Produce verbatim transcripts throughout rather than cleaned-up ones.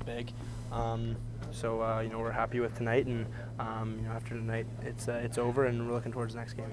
big. Um, so uh, you know we're happy with tonight, and um, you know after tonight it's uh, it's over, and we're looking towards the next game.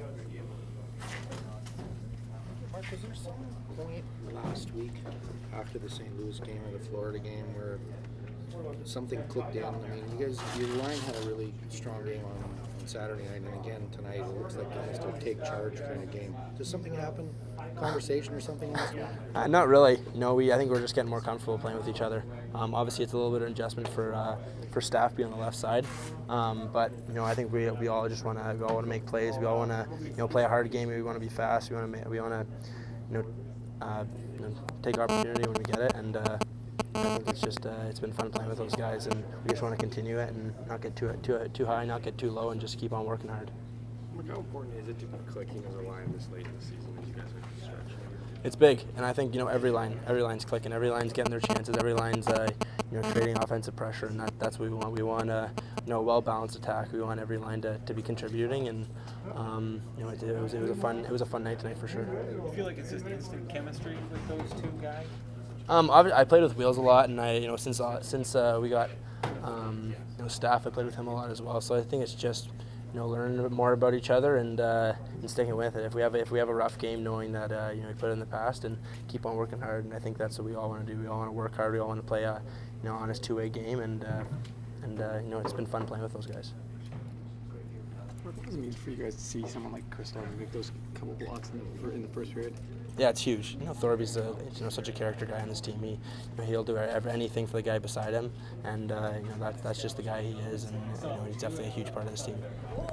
Mark, was there some point last week after the Saint Louis game or the Florida game where something clicked in? I mean, you guys, your line had a really strong game on, on Saturday night, and again tonight it looks like almost a take charge kind of game. Does something happen? Conversation or something in this one? Uh, not really. You know, we I think we're just getting more comfortable playing with each other. Um, obviously, it's a little bit of adjustment for uh, for staff being on the left side, um, but you know, I think we we all just want to we all want to make plays. We all want to you know play a hard game. We want to be fast. We want to we want to you know, uh, you know take opportunity when we get it. And uh, I think it's just uh, it's been fun playing with those guys, and we just want to continue it and not get too too too high, not get too low, and just keep on working hard. How important is it to be clicking as a line this late in the season as you guys are stretching? It's big, and I think you know every line, every line's clicking, every line's getting their chances, every line's uh, you know creating offensive pressure, and that, that's what we want. We want a you know well balanced attack. We want every line to, to be contributing, and um, you know it, it was it was a fun it was a fun night tonight for sure. You feel like it's just instant chemistry with those two guys? Um, I, I played with Wheels a lot, and I you know since uh, since uh, we got um, you know staff, I played with him a lot as well. So I think it's just you know learning a bit more about each other and uh, and sticking with it. If we have a, if we have a rough game, knowing that uh, you know we played in the past and keep on working hard. And I think that's what we all want to do. We all want to work hard. We all want to play a you know honest two-way game, and uh, and uh, you know it's been fun playing with those guys. What does it mean for you guys to see someone like Kristoff make those couple blocks in the, in the first period? Yeah, it's huge. You know, Thorby's a, you know such a character guy on this team. He, you know, he'll do ever, anything for the guy beside him, and uh, you know that that's just the guy he is, and you know he's definitely a huge part of this team.